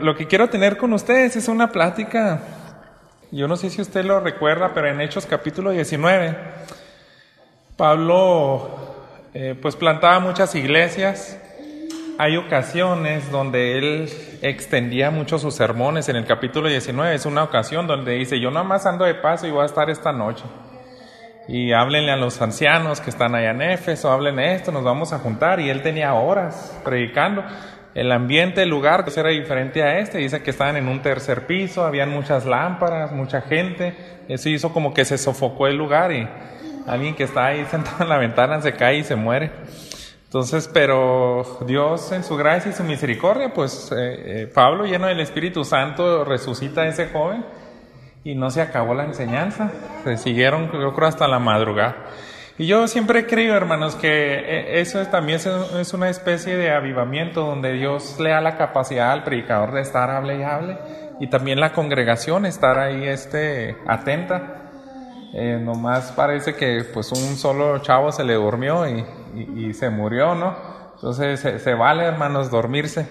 lo que quiero tener con ustedes es una plática. Yo no sé si usted lo recuerda, pero en Hechos capítulo 19, Pablo pues plantaba muchas iglesias. Hay ocasiones donde él extendía mucho sus sermones. En el capítulo 19 es una ocasión donde dice: yo nada más ando de paso y voy a estar esta noche. Y háblenle a los ancianos que están allá en Éfeso, hablen esto, nos vamos a juntar. Y él tenía horas predicando. El ambiente, el lugar era diferente a este. Dice que estaban en un tercer piso, habían muchas lámparas, mucha gente. Eso hizo como que se sofocó el lugar y alguien que está ahí sentado en la ventana se cae y se muere. Entonces, pero Dios en su gracia y su misericordia, pues Pablo, lleno del Espíritu Santo, resucita a ese joven y no se acabó la enseñanza. Se siguieron, yo creo, hasta la madrugada. Y yo siempre he creído, hermanos, que eso también es una especie de avivamiento donde Dios le da la capacidad al predicador de estar hable y hable, y también la congregación estar ahí atenta. Nomás parece que pues un solo chavo se le durmió y se murió, ¿no? Entonces se vale, hermanos, dormirse.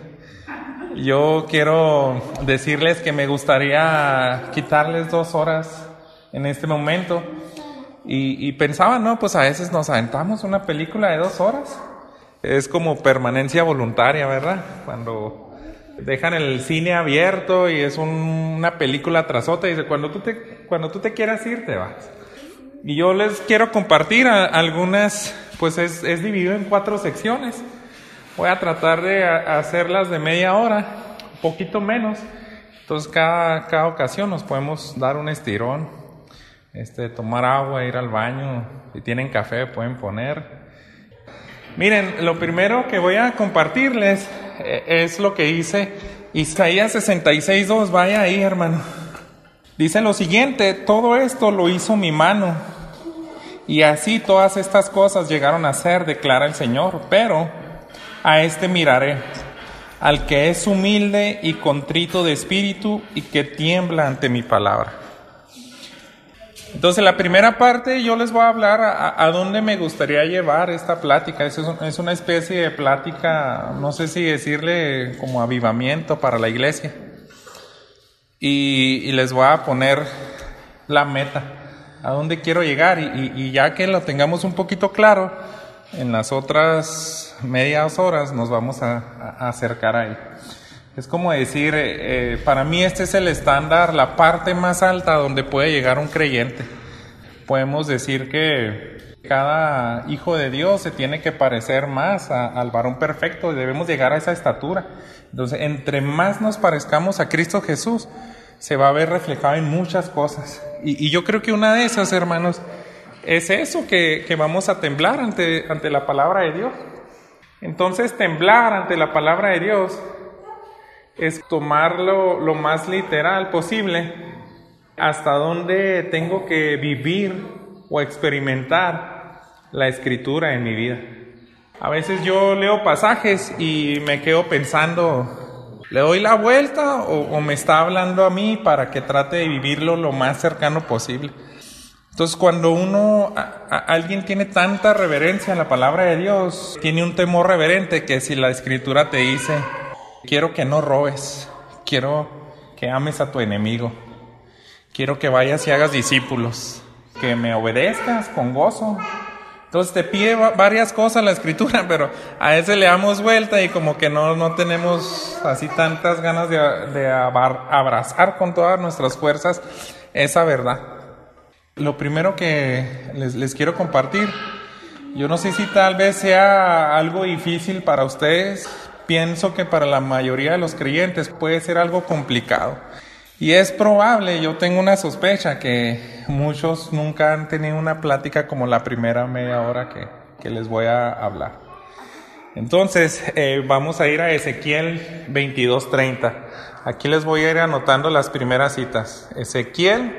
Yo quiero decirles que me gustaría quitarles 2 horas en este momento. Y pensaba, no, pues a veces nos aventamos una película de 2 horas. Es como permanencia voluntaria, ¿verdad? Cuando dejan el cine abierto y es una película tras otra, y dice: cuando tú te quieras ir, te vas. Y yo les quiero compartir algunas, pues es dividido en 4 secciones. Voy a tratar de hacerlas de media hora, un poquito menos. Entonces cada ocasión nos podemos dar un estirón, tomar agua, ir al baño. Si tienen café pueden poner. Miren, lo primero que voy a compartirles es lo que dice Isaías 66:2. Vaya ahí, hermano. Dice lo siguiente: todo esto lo hizo mi mano, y así todas estas cosas llegaron a ser, declara el Señor. Pero a miraré, al que es humilde y contrito de espíritu y que tiembla ante mi palabra. Entonces, la primera parte yo les voy a hablar a dónde me gustaría llevar esta plática. Es una especie de plática, no sé si decirle como avivamiento para la iglesia. Y les voy a poner la meta, a dónde quiero llegar. Y ya que lo tengamos un poquito claro, en las otras medias horas nos vamos a acercar ahí. Es como decir, para mí este es el estándar, la parte más alta donde puede llegar un creyente. Podemos decir que cada hijo de Dios se tiene que parecer más al varón perfecto, y debemos llegar a esa estatura. Entonces, entre más nos parezcamos a Cristo Jesús, se va a ver reflejado en muchas cosas. Y yo creo que una de esas, hermanos, es eso, que vamos a temblar ante la palabra de Dios. Entonces, temblar ante la palabra de Dios es tomarlo lo más literal posible, hasta donde tengo que vivir o experimentar la escritura en mi vida. A veces yo leo pasajes y me quedo pensando, ¿le doy la vuelta o me está hablando a mí para que trate de vivirlo lo más cercano posible? Entonces, cuando alguien tiene tanta reverencia a la palabra de Dios, tiene un temor reverente, que si la escritura te dice: quiero que no robes, quiero que ames a tu enemigo, quiero que vayas y hagas discípulos, que me obedezcas con gozo. Entonces te pide varias cosas la escritura, pero a veces le damos vuelta y como que no tenemos así tantas ganas de abrazar con todas nuestras fuerzas esa verdad. Lo primero que les quiero compartir, yo no sé si tal vez sea algo difícil para ustedes. Pienso que para la mayoría de los creyentes puede ser algo complicado. Y es probable, yo tengo una sospecha, que muchos nunca han tenido una plática como la primera media hora que les voy a hablar. Entonces, vamos a ir a Ezequiel 22:30. Aquí les voy a ir anotando las primeras citas. Ezequiel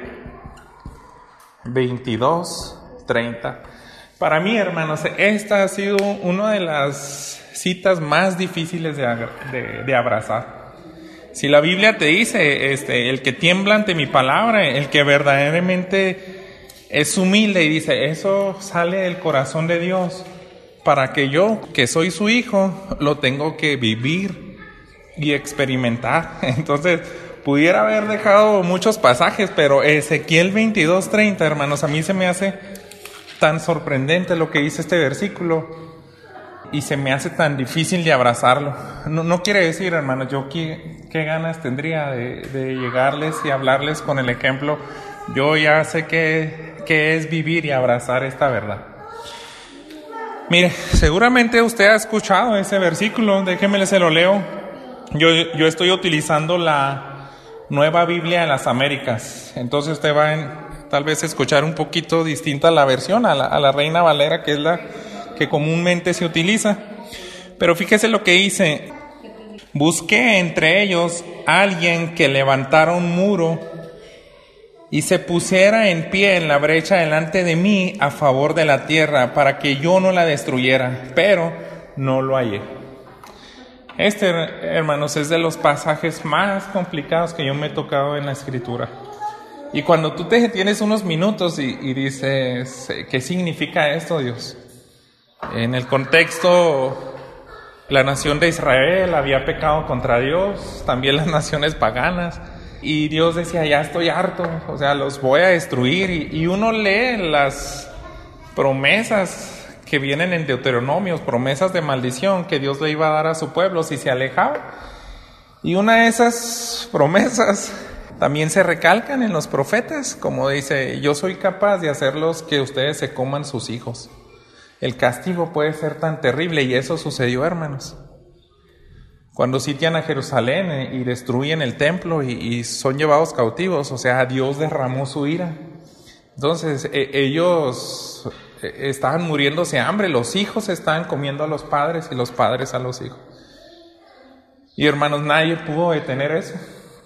22:30. Para mí, hermanos, esta ha sido una de las citas más difíciles de abrazar. Si la Biblia te dice, el que tiembla ante mi palabra, el que verdaderamente es humilde, y dice, eso sale del corazón de Dios, para que yo, que soy su hijo, lo tengo que vivir y experimentar. Entonces, pudiera haber dejado muchos pasajes, pero Ezequiel 22:30, hermanos, a mí se me hace tan sorprendente lo que dice este versículo y se me hace tan difícil de abrazarlo. No quiere decir, hermanos, yo qué ganas tendría de llegarles y hablarles con el ejemplo. Yo ya sé qué es vivir y abrazar esta verdad. Mire, seguramente usted ha escuchado ese versículo, déjeme se lo leo. Yo estoy utilizando la Nueva Biblia de las Américas, entonces usted va a tal vez escuchar un poquito distinta la versión a la Reina Valera, que es la que comúnmente se utiliza. Pero fíjese lo que dice: busqué entre ellos a alguien que levantara un muro y se pusiera en pie en la brecha delante de mí a favor de la tierra, para que yo no la destruyera, pero no lo hallé. Hermanos, es de los pasajes más complicados que yo me he tocado en la Escritura. Y cuando tú te detienes unos minutos y dices, ¿qué significa esto, Dios? En el contexto, la nación de Israel había pecado contra Dios, también las naciones paganas, y Dios decía, ya estoy harto, o sea, los voy a destruir. Y uno lee las promesas que vienen en Deuteronomios, promesas de maldición que Dios le iba a dar a su pueblo si se alejaba. Y una de esas promesas también se recalcan en los profetas, como dice, yo soy capaz de hacerlos que ustedes se coman sus hijos. El castigo puede ser tan terrible, y eso sucedió, hermanos. Cuando sitian a Jerusalén y destruyen el templo y son llevados cautivos, o sea, Dios derramó su ira. Entonces, ellos estaban muriéndose de hambre, los hijos estaban comiendo a los padres y los padres a los hijos. Y hermanos, nadie pudo detener eso.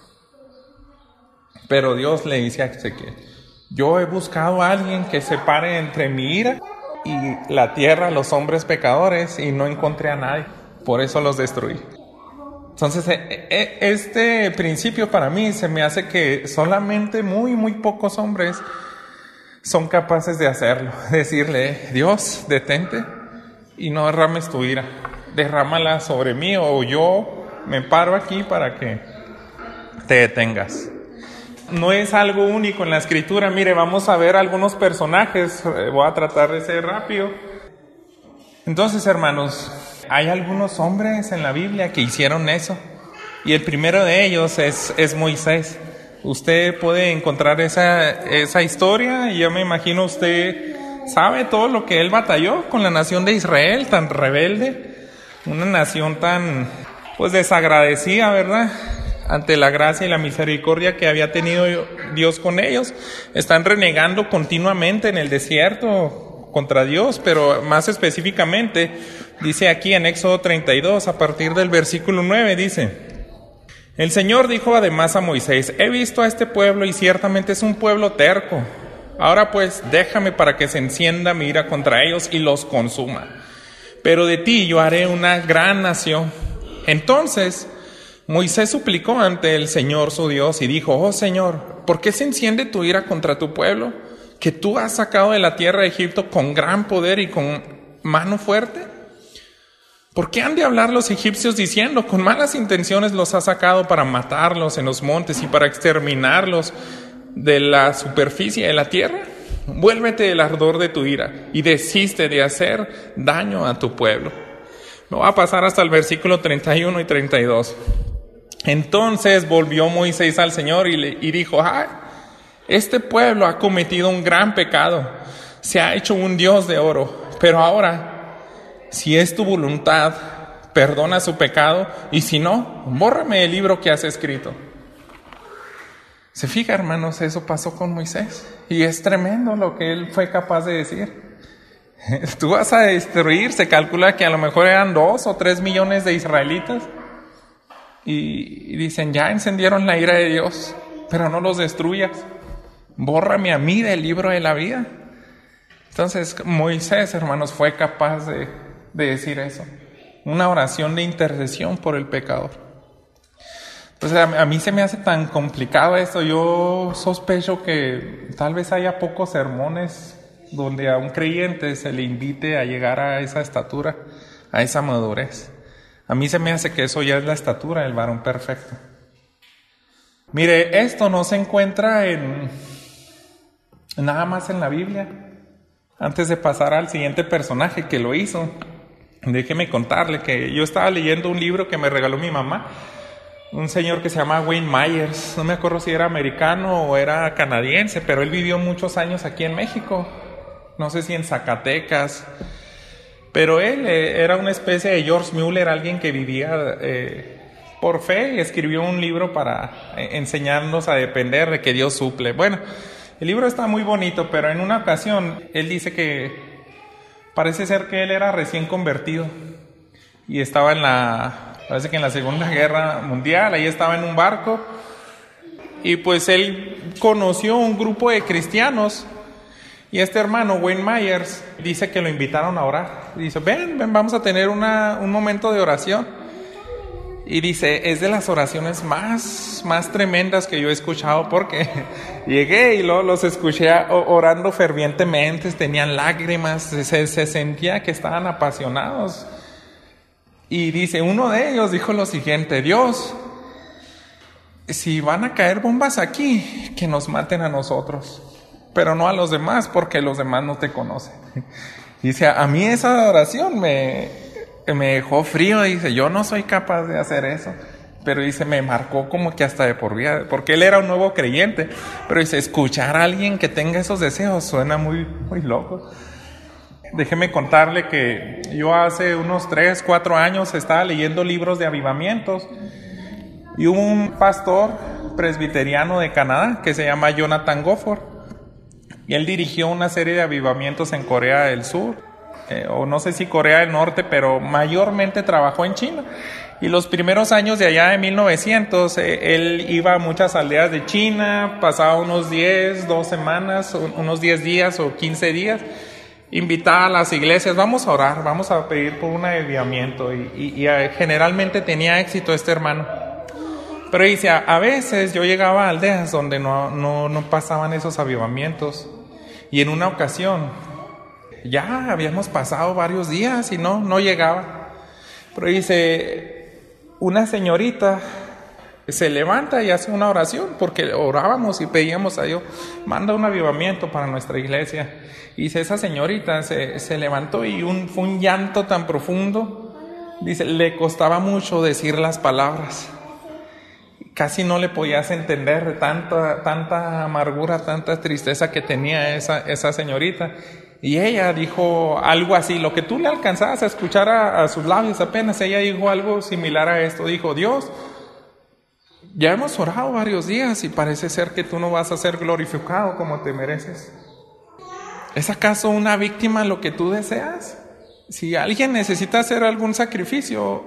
Pero Dios le dice a Ezequiel, yo he buscado a alguien que separe entre mi ira y la tierra, los hombres pecadores, y no encontré a nadie, por eso los destruí. Entonces, este principio para mí se me hace que solamente muy pocos hombres son capaces de hacerlo. Decirle, Dios, detente y no derrames tu ira, derrámala sobre mí, o yo me paro aquí para que te detengas. No es algo único en la Escritura. Mire, vamos a ver algunos personajes, voy a tratar de ser rápido. Entonces, hermanos, hay algunos hombres en la Biblia que hicieron eso, y el primero de ellos es Moisés. Usted puede encontrar esa historia, y yo me imagino usted sabe todo lo que él batalló con la nación de Israel, tan rebelde, una nación tan desagradecida, ¿verdad?, ante la gracia y la misericordia que había tenido Dios con ellos. Están renegando continuamente en el desierto contra Dios, pero más específicamente dice aquí en Éxodo 32, a partir del versículo 9, dice: el Señor dijo además a Moisés, he visto a este pueblo y ciertamente es un pueblo terco. Ahora pues déjame para que se encienda mi ira contra ellos y los consuma. Pero de ti yo haré una gran nación. Entonces Moisés suplicó ante el Señor su Dios y dijo, oh Señor, ¿por qué se enciende tu ira contra tu pueblo, que tú has sacado de la tierra de Egipto con gran poder y con mano fuerte? ¿Por qué han de hablar los egipcios diciendo, con malas intenciones los has sacado para matarlos en los montes y para exterminarlos de la superficie de la tierra? Vuélvete del ardor de tu ira y desiste de hacer daño a tu pueblo. Me voy a pasar hasta el versículo 31 y 32. Entonces volvió Moisés al Señor y dijo, este pueblo ha cometido un gran pecado, se ha hecho un dios de oro, pero ahora, si es tu voluntad, perdona su pecado, y si no, bórrame el libro que has escrito. Se fija, hermanos, eso pasó con Moisés, y es tremendo lo que él fue capaz de decir. Tú vas a destruir, se calcula que a lo mejor eran 2 o 3 millones de israelitas, y dicen, ya encendieron la ira de Dios, pero no los destruyas, bórrame a mí del libro de la vida. Entonces Moisés, hermanos, fue capaz de decir eso, una oración de intercesión por el pecador. Entonces a mí se me hace tan complicado esto. Yo sospecho que tal vez haya pocos sermones donde a un creyente se le invite a llegar a esa estatura, a esa madurez, A mí se me hace que eso ya es la estatura del varón perfecto. Mire, esto no se encuentra nada más en la Biblia. Antes de pasar al siguiente personaje que lo hizo, déjeme contarle que yo estaba leyendo un libro que me regaló mi mamá, un señor que se llama Wayne Myers. No me acuerdo si era americano o era canadiense, pero él vivió muchos años aquí en México, no sé si en Zacatecas, pero él era una especie de George Mueller, alguien que vivía por fe, y escribió un libro para enseñarnos a depender de que Dios suple. Bueno, el libro está muy bonito, pero en una ocasión él dice que parece ser que él era recién convertido y estaba parece que en la Segunda Guerra Mundial, ahí estaba en un barco, y pues él conoció un grupo de cristianos, y este hermano Wayne Myers dice que lo invitaron a orar. Dice, ven, vamos a tener un momento de oración. Y dice, es de las oraciones más tremendas que yo he escuchado, porque llegué y los escuché orando fervientemente, tenían lágrimas, se sentía que estaban apasionados. Y dice, uno de ellos dijo lo siguiente: Dios, si van a caer bombas aquí, que nos maten a nosotros, pero no a los demás, porque los demás no te conocen. Dice, a mí esa oración me dejó frío. Dice, yo no soy capaz de hacer eso. Pero dice, me marcó como que hasta de por vida, porque él era un nuevo creyente. Pero dice, escuchar a alguien que tenga esos deseos suena muy, muy loco. Déjeme contarle que yo hace unos 3, 4 años estaba leyendo libros de avivamientos, y hubo un pastor presbiteriano de Canadá que se llama Jonathan Gofford, y él dirigió una serie de avivamientos en Corea del Sur, o no sé si Corea del Norte, pero mayormente trabajó en China. Y los primeros años de allá de 1900, él iba a muchas aldeas de China, pasaba unos 10 semanas, unos 10 días o 15 días, invitaba a las iglesias, vamos a orar, vamos a pedir por un avivamiento, y generalmente tenía éxito este hermano. Pero dice, a veces yo llegaba a aldeas donde no pasaban esos avivamientos, y en una ocasión ya habíamos pasado varios días y no llegaba. Pero dice, una señorita se levanta y hace una oración, porque orábamos y pedíamos a Dios, manda un avivamiento para nuestra iglesia. Y dice, esa señorita se levantó y fue un llanto tan profundo. Dice, le costaba mucho decir las palabras, casi no le podías entender de tanta amargura, tanta tristeza que tenía esa señorita. Y ella dijo algo así, lo que tú le alcanzabas a escuchar a sus labios apenas, ella dijo algo similar a esto. Dijo, Dios, ya hemos orado varios días y parece ser que tú no vas a ser glorificado como te mereces. ¿Es acaso una víctima lo que tú deseas? Si alguien necesita hacer algún sacrificio,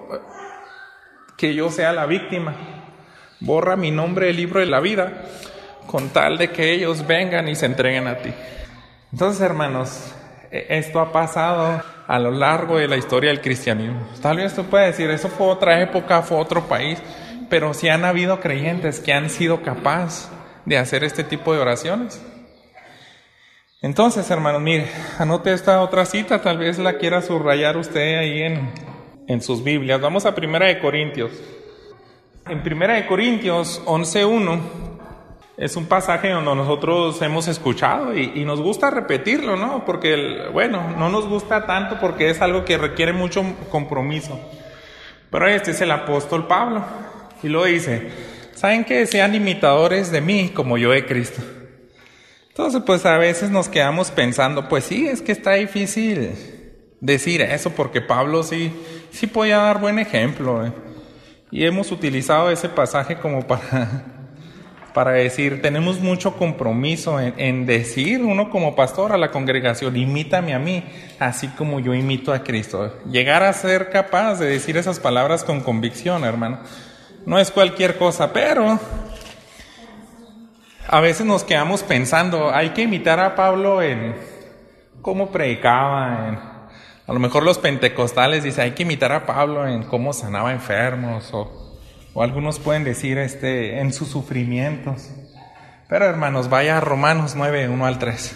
que yo sea la víctima. Borra mi nombre del libro de la vida, con tal de que ellos vengan y se entreguen a ti. Entonces, hermanos, esto ha pasado a lo largo de la historia del cristianismo. Tal vez tú puedes decir, eso fue otra época, fue otro país, pero sí han habido creyentes que han sido capaces de hacer este tipo de oraciones. Entonces, hermanos, mire, anote esta otra cita, tal vez la quiera subrayar usted ahí en sus Biblias. Vamos a 1 Corintios. En 1 Corintios 11:1 es un pasaje donde nosotros hemos escuchado y nos gusta repetirlo, ¿no? Porque, no nos gusta tanto porque es algo que requiere mucho compromiso. Pero este es el apóstol Pablo, y lo dice, ¿saben qué? Sean imitadores de mí como yo de Cristo. Entonces, pues a veces nos quedamos pensando, pues sí, es que está difícil decir eso, porque Pablo sí podía dar buen ejemplo, Y hemos utilizado ese pasaje como para decir, tenemos mucho compromiso en decir, uno como pastor a la congregación, imítame a mí, así como yo imito a Cristo. Llegar a ser capaz de decir esas palabras con convicción, hermano, no es cualquier cosa, pero a veces nos quedamos pensando, hay que imitar a Pablo en cómo predicaba, a lo mejor los pentecostales dicen, hay que imitar a Pablo en cómo sanaba enfermos, o algunos pueden decir en sus sufrimientos. Pero hermanos, vaya a Romanos 9, 1 al 3.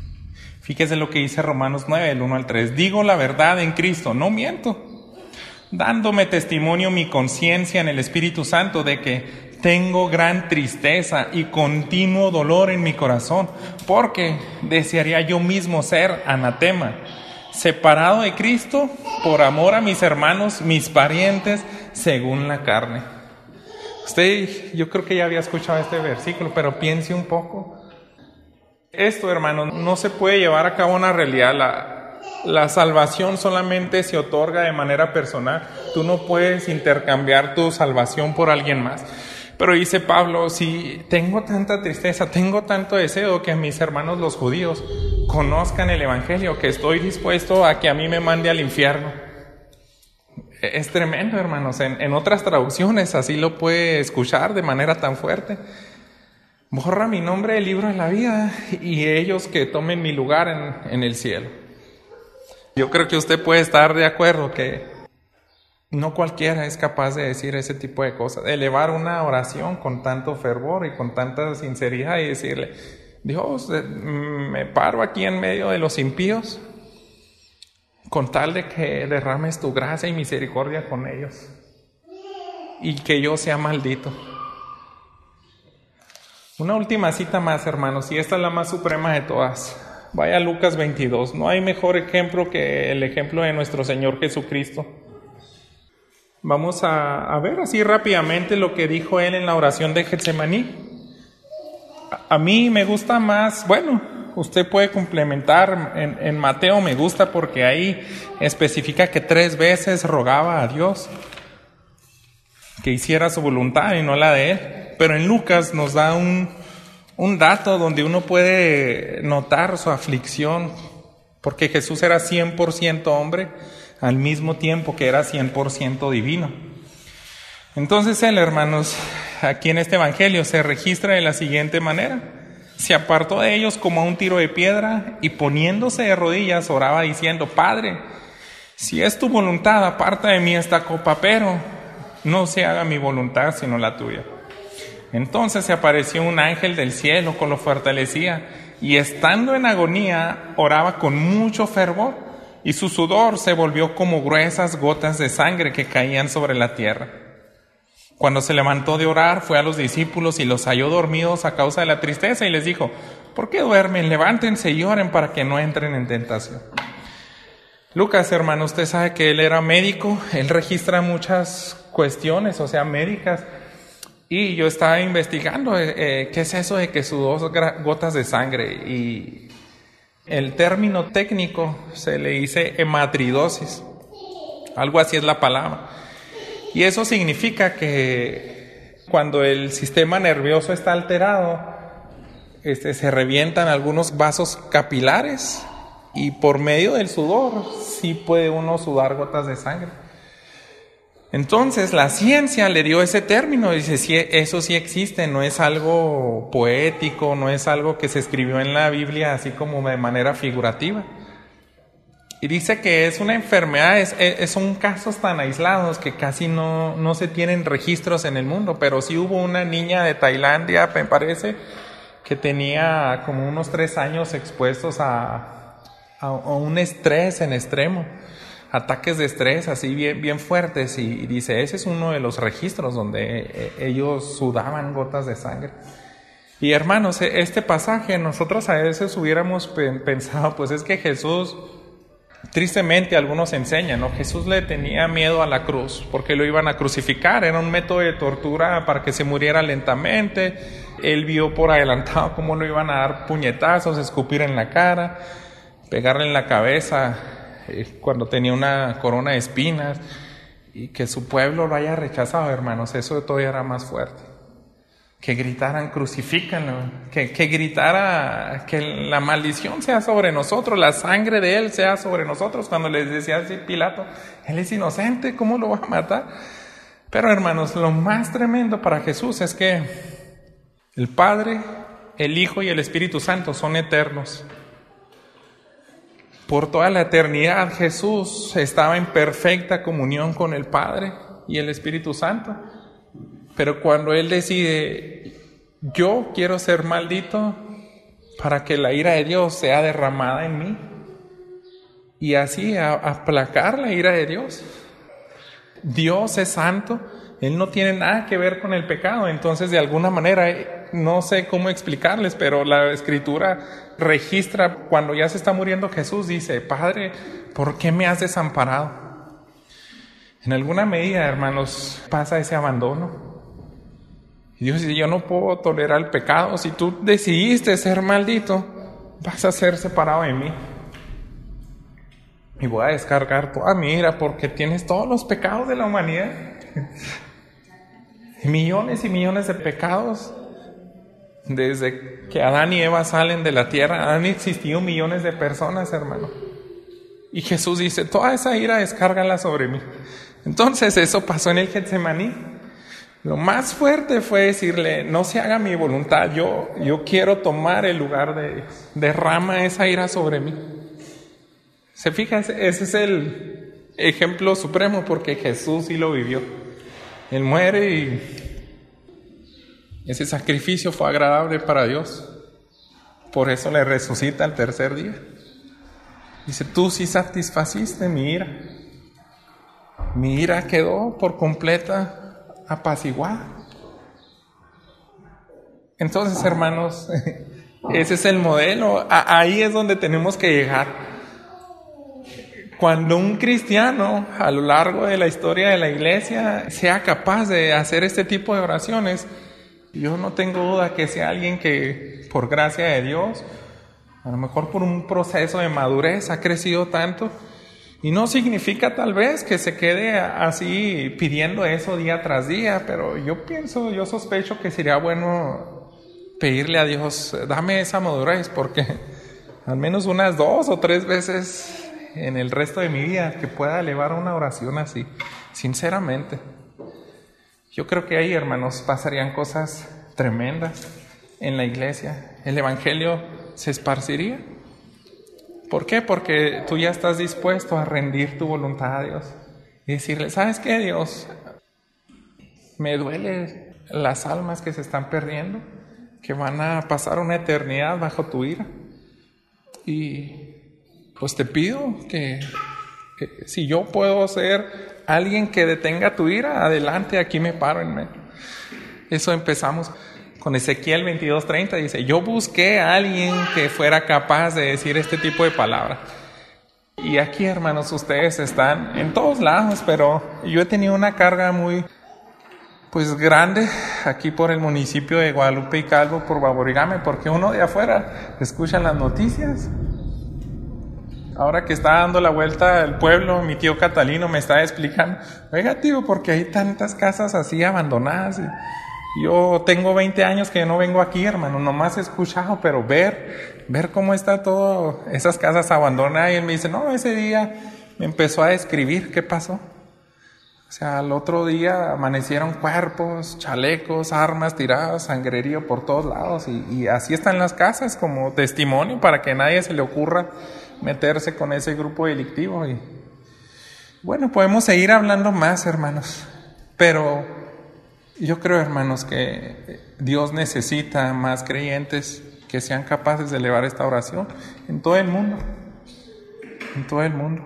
Fíjese lo que dice Romanos 9, del 1 al 3. Digo la verdad en Cristo, no miento. dándome testimonio mi conciencia en el Espíritu Santo de que tengo gran tristeza y continuo dolor en mi corazón, porque desearía yo mismo ser anatema, separado de Cristo por amor a mis hermanos, mis parientes, según la carne. Usted, yo creo que ya había escuchado este versículo, pero piense un poco. Esto, hermano, no se puede llevar a cabo una realidad. La salvación solamente se otorga de manera personal. Tú no puedes intercambiar tu salvación por alguien más. Pero dice Pablo, si tengo tanta tristeza, tengo tanto deseo que mis hermanos los judíos conozcan el Evangelio, que estoy dispuesto a que a mí me mande al infierno. Es tremendo, hermanos. En otras traducciones así lo puede escuchar de manera tan fuerte. Borra mi nombre del libro de la vida y ellos que tomen mi lugar en el cielo. Yo creo que usted puede estar de acuerdo que no cualquiera es capaz de decir ese tipo de cosas, de elevar una oración con tanto fervor y con tanta sinceridad y decirle, Dios, me paro aquí en medio de los impíos con tal de que derrames tu gracia y misericordia con ellos y que yo sea maldito. Una última cita más, hermanos, y esta es la más suprema de todas. Vaya a Lucas 22. No hay mejor ejemplo que el ejemplo de nuestro Señor Jesucristo. Vamos a ver así rápidamente lo que dijo Él en la oración de Getsemaní. A mí me gusta más, bueno, usted puede complementar en Mateo, me gusta porque ahí especifica que 3 veces rogaba a Dios que hiciera su voluntad y no la de Él. Pero en Lucas nos da un dato donde uno puede notar su aflicción, porque Jesús era 100% hombre al mismo tiempo que era 100% divino. Entonces Él, hermanos, aquí en este evangelio se registra de la siguiente manera: se apartó de ellos como a un tiro de piedra y poniéndose de rodillas oraba diciendo, Padre, si es tu voluntad, aparta de mí esta copa, pero no se haga mi voluntad sino la tuya. Entonces se apareció un ángel del cielo que lo fortalecía y estando en agonía oraba con mucho fervor y su sudor se volvió como gruesas gotas de sangre que caían sobre la tierra. Cuando se levantó de orar fue a los discípulos y los halló dormidos a causa de la tristeza y les dijo, ¿por qué duermen? Levántense y oren para que no entren en tentación. Lucas, hermano, usted sabe que él era médico, él registra muchas cuestiones, médicas. Y yo estaba investigando qué es eso de que sudó gotas de sangre. Y el término técnico se le dice hematridosis. Algo así es la palabra. Y eso significa que cuando el sistema nervioso está alterado, se revientan algunos vasos capilares y por medio del sudor sí puede uno sudar gotas de sangre. Entonces la ciencia le dio ese término, dice, sí, eso sí existe, no es algo poético, no es algo que se escribió en la Biblia así como de manera figurativa. Y dice que es una enfermedad, son casos tan aislados que casi no se tienen registros en el mundo, pero sí hubo una niña de Tailandia, me parece, que tenía como unos 3 años expuestos a un estrés en extremo. Ataques de estrés así bien fuertes y dice, ese es uno de los registros donde ellos sudaban gotas de sangre. Y hermanos, este pasaje nosotros a veces hubiéramos pensado, pues es que Jesús, tristemente algunos enseñan, ¿no? Jesús le tenía miedo a la cruz porque lo iban a crucificar, era un método de tortura para que se muriera lentamente. Él vio por adelantado cómo lo iban a dar puñetazos, escupir en la cara, pegarle en la cabeza cuando tenía una corona de espinas, y que su pueblo lo haya rechazado, hermanos, eso todavía era más fuerte. Que gritaran, crucifícanlo, que gritara que la maldición sea sobre nosotros, la sangre de él sea sobre nosotros, cuando les decía así Pilato, él es inocente, ¿cómo lo va a matar? Pero hermanos, lo más tremendo para Jesús es que el Padre, el Hijo y el Espíritu Santo son eternos. Por toda la eternidad Jesús estaba en perfecta comunión con el Padre y el Espíritu Santo. Pero cuando Él decide, yo quiero ser maldito para que la ira de Dios sea derramada en mí y así aplacar la ira de Dios. Dios es santo, Él no tiene nada que ver con el pecado. Entonces, de alguna manera, no sé cómo explicarles, pero la Escritura registra cuando ya se está muriendo Jesús, dice: Padre, ¿por qué me has desamparado? En alguna medida, hermanos, pasa ese abandono. Y Dios dice: yo no puedo tolerar el pecado. Si tú decidiste ser maldito, vas a ser separado de mí. Y voy a descargar toda mi ira porque tienes todos los pecados de la humanidad. Millones y millones de pecados. Desde que Adán y Eva salen de la tierra, han existido millones de personas, hermano. Y Jesús dice: toda esa ira descárgala sobre mí. Entonces eso pasó en el Getsemaní. Lo más fuerte fue decirle: no se haga mi voluntad, yo quiero tomar el lugar de Dios. Derrama esa ira sobre mí. ¿Se fijan? Ese es el ejemplo supremo, porque Jesús sí lo vivió. Él muere y ese sacrificio fue agradable para Dios. Por eso le resucita al tercer día. Dice: tú sí satisfaciste mi ira. Mi ira quedó por completa apaciguada. Entonces, hermanos, ese es el modelo. Ahí es donde tenemos que llegar. Cuando un cristiano a lo largo de la historia de la iglesia sea capaz de hacer este tipo de oraciones, yo no tengo duda que sea alguien que, por gracia de Dios, a lo mejor por un proceso de madurez, ha crecido tanto. Y no significa tal vez que se quede así pidiendo eso día tras día, pero yo sospecho que sería bueno pedirle a Dios: dame esa madurez, porque al menos unas 2 o 3 veces en el resto de mi vida que pueda elevar una oración así, sinceramente. Yo creo que ahí, hermanos, pasarían cosas tremendas en la iglesia. El evangelio se esparciría. ¿Por qué? Porque tú ya estás dispuesto a rendir tu voluntad a Dios y decirle: ¿sabes qué, Dios? Me duele las almas que se están perdiendo, que van a pasar una eternidad bajo tu ira. Y pues te pido que si yo puedo ser alguien que detenga tu ira, adelante, aquí me paro en medio. Eso empezamos con Ezequiel 22:30, dice: yo busqué a alguien que fuera capaz de decir este tipo de palabras. Y aquí, hermanos, ustedes están en todos lados, pero yo he tenido una carga muy grande aquí por el municipio de Guadalupe y Calvo, por Baborigame, porque uno de afuera escucha las noticias. Ahora que está dando la vuelta al pueblo, mi tío Catalino me está explicando: oiga, tío, ¿por qué hay tantas casas así abandonadas? Yo tengo 20 años que no vengo aquí, hermano, nomás he escuchado, pero ver cómo está todo, esas casas abandonadas. Y él me dice: no, ese día me empezó a describir qué pasó. O sea, al otro día amanecieron cuerpos, chalecos, armas tiradas, sangrerío por todos lados. Y así están las casas, como testimonio para que a nadie se le ocurra meterse con ese grupo delictivo. Y bueno, podemos seguir hablando más, hermanos, pero yo creo, hermanos, que Dios necesita más creyentes que sean capaces de elevar esta oración en todo el mundo. En todo el mundo.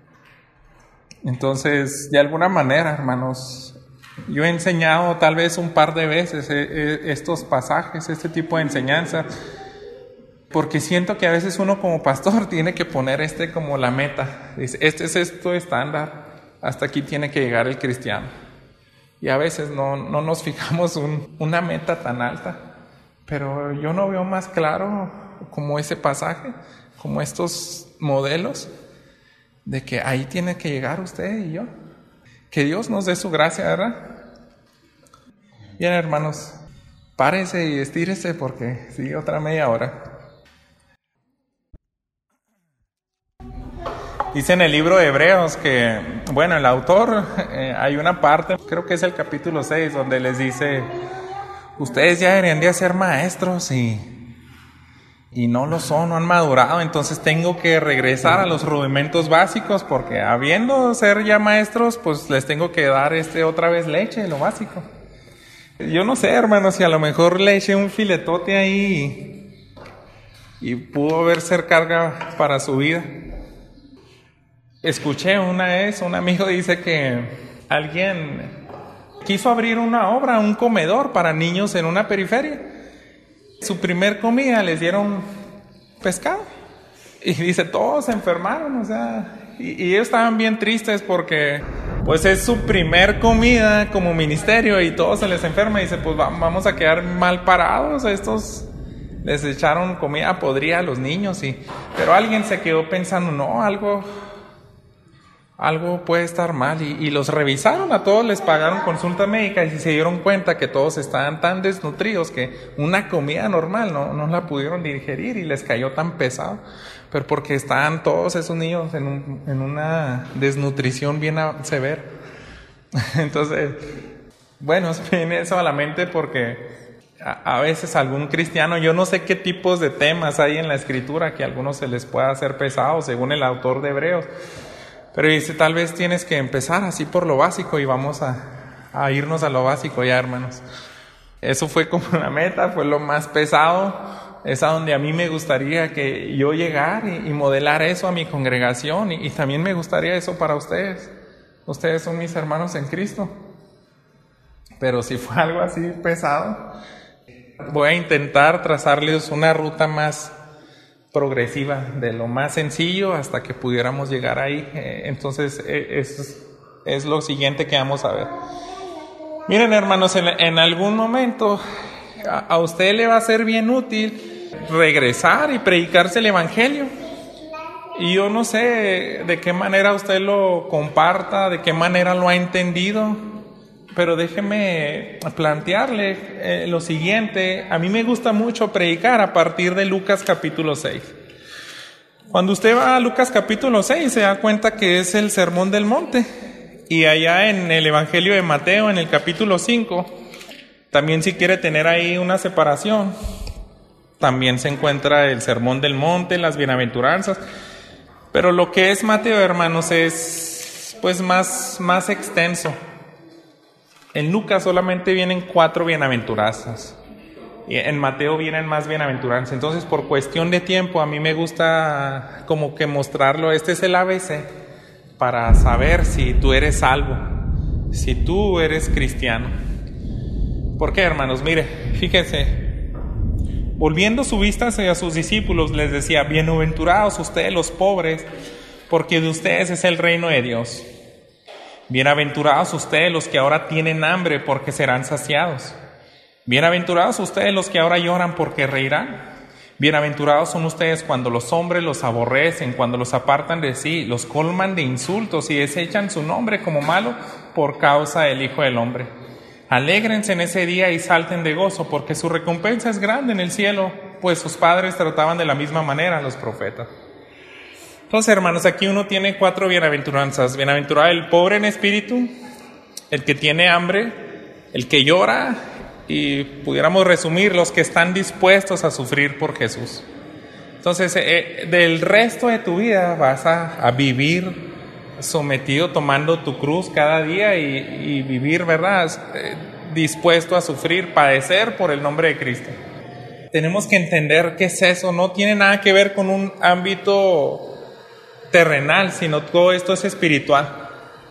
Entonces, de alguna manera, hermanos, yo he enseñado tal vez un par de veces estos pasajes, este tipo de enseñanza, porque siento que a veces uno como pastor tiene que poner como la meta. Dice: este es esto estándar, hasta aquí tiene que llegar el cristiano. Y a veces no nos fijamos una meta tan alta, pero yo no veo más claro como ese pasaje, como estos modelos, de que ahí tiene que llegar usted y yo. Que Dios nos dé su gracia, ¿verdad? Bien, hermanos, párese y estírese porque sigue otra media hora. Dice en el libro de Hebreos que, bueno, el autor, hay una parte, creo que es el capítulo 6, donde les dice: ustedes ya deberían de ser maestros y no lo son, no han madurado, entonces tengo que regresar a los rudimentos básicos, porque habiendo ser ya maestros, pues les tengo que dar otra vez leche, lo básico. Yo no sé, hermanos, si a lo mejor le eché un filetote ahí y pudo haber ser carga para su vida. Escuché una vez, un amigo dice que alguien quiso abrir una obra, un comedor para niños en una periferia. Su primer comida les dieron pescado. Y dice, todos se enfermaron, o sea, y ellos estaban bien tristes porque pues es su primer comida como ministerio y todos se les enferma. Y dice, pues vamos a quedar mal parados. Estos les echaron comida podrida a los niños, pero alguien se quedó pensando, no, algo puede estar mal, y los revisaron a todos, les pagaron consulta médica y se dieron cuenta que todos estaban tan desnutridos que una comida normal no la pudieron digerir y les cayó tan pesado, pero porque estaban todos esos niños en una desnutrición bien severa. Entonces, bueno, viene eso a la mente porque a veces algún cristiano, yo no sé qué tipos de temas hay en la Escritura que a algunos se les pueda hacer pesados según el autor de Hebreos, pero dice, tal vez tienes que empezar así por lo básico y vamos a irnos a lo básico ya, hermanos. Eso fue como una meta, fue lo más pesado, es a donde a mí me gustaría que yo llegar y modelar eso a mi congregación, y también me gustaría eso para ustedes. Ustedes son mis hermanos en Cristo. Pero si fue algo así pesado, voy a intentar trazarles una ruta más progresiva, de lo más sencillo hasta que pudiéramos llegar ahí. Entonces, es lo siguiente que vamos a ver. Miren, hermanos, en algún momento a usted le va a ser bien útil regresar y predicarse el Evangelio. Y yo no sé de qué manera usted lo comparta, de qué manera lo ha entendido, pero déjeme plantearle lo siguiente. A mí me gusta mucho predicar a partir de Lucas capítulo 6. Cuando usted va a Lucas capítulo 6 se da cuenta que es el Sermón del Monte. Y allá en el Evangelio de Mateo, en el capítulo 5, también si quiere tener ahí una separación, también se encuentra el Sermón del Monte, las bienaventuranzas. Pero lo que es Mateo, hermanos, es pues más extenso. En Lucas solamente vienen 4 bienaventuranzas. Y en Mateo vienen más bienaventuranzas. Entonces, por cuestión de tiempo, a mí me gusta como que mostrarlo. Este es el ABC para saber si tú eres salvo, si tú eres cristiano. ¿Por qué, hermanos? Mire, fíjense. Volviendo su vista hacia sus discípulos, les decía, bienaventurados ustedes los pobres, porque de ustedes es el reino de Dios. Bienaventurados ustedes los que ahora tienen hambre, porque serán saciados. Bienaventurados ustedes los que ahora lloran, porque reirán. Bienaventurados son ustedes cuando los hombres los aborrecen, cuando los apartan de sí, los colman de insultos y desechan su nombre como malo por causa del Hijo del Hombre. Alégrense en ese día y salten de gozo, porque su recompensa es grande en el cielo, pues sus padres trataban de la misma manera a los profetas. Entonces, hermanos, aquí uno tiene 4 bienaventuranzas. Bienaventurado el pobre en espíritu, el que tiene hambre, el que llora, y pudiéramos resumir, los que están dispuestos a sufrir por Jesús. Entonces, del resto de tu vida vas a vivir sometido, tomando tu cruz cada día y vivir, ¿verdad? Dispuesto a sufrir, padecer por el nombre de Cristo. Tenemos que entender qué es eso. No tiene nada que ver con un ámbito terrenal, sino todo esto es espiritual.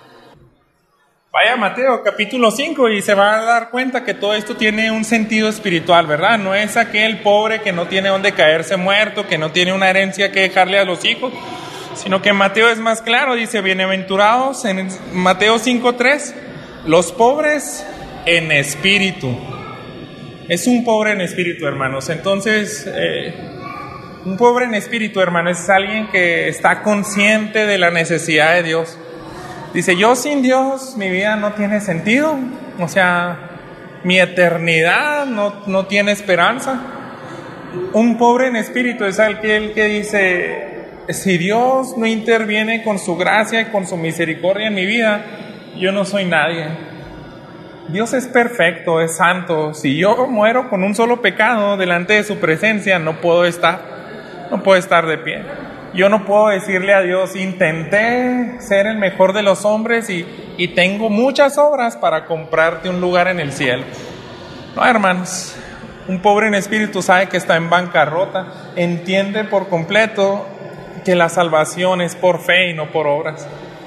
Vaya a Mateo capítulo 5 y se va a dar cuenta que todo esto tiene un sentido espiritual, ¿verdad? No es aquel pobre que no tiene dónde caerse muerto, que no tiene una herencia que dejarle a los hijos, sino que Mateo es más claro, dice, bienaventurados, en Mateo 5:3, los pobres en espíritu. Es un pobre en espíritu, hermanos. Entonces, un pobre en espíritu, hermanos, es alguien que está consciente de la necesidad de Dios. Dice, yo sin Dios, mi vida no tiene sentido. O sea, mi eternidad no tiene esperanza. Un pobre en espíritu es aquel que dice, si Dios no interviene con su gracia y con su misericordia en mi vida, yo no soy nadie. Dios es perfecto, es santo. Si yo muero con un solo pecado delante de su presencia, no puedo estar de pie. Yo no puedo decirle a Dios, intenté ser el mejor de los hombres y tengo muchas obras para comprarte un lugar en el cielo. No, hermanos, un pobre en espíritu sabe que está en bancarrota, entiende por completo que la salvación es por fe y no por obras.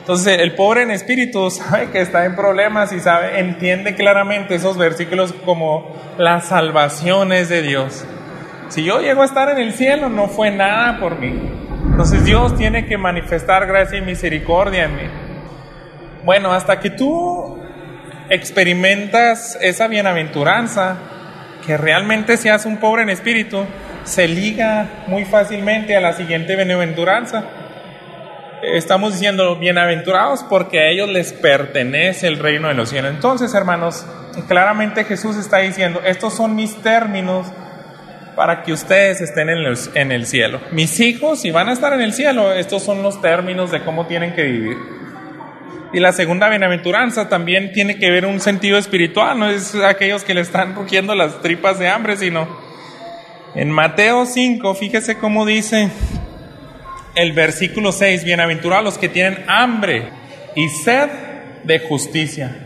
Entonces el pobre en espíritu sabe que está en problemas y entiende claramente esos versículos como las salvaciones de Dios. Si yo llego a estar en el cielo, no fue nada por mí. Entonces Dios tiene que manifestar gracia y misericordia en mí. Bueno, hasta que tú experimentas esa bienaventuranza, que realmente seas un pobre en espíritu, se liga muy fácilmente a la siguiente bienaventuranza. Estamos diciendo bienaventurados porque a ellos les pertenece el reino de los cielos. Entonces, hermanos, claramente Jesús está diciendo, estos son mis términos para que ustedes estén en el cielo. Mis hijos, si van a estar en el cielo, estos son los términos de cómo tienen que vivir. Y la segunda bienaventuranza también tiene que ver un sentido espiritual, no es aquellos que le están rugiendo las tripas de hambre, sino en Mateo 5, fíjese cómo dice el versículo 6, bienaventurados los que tienen hambre y sed de justicia.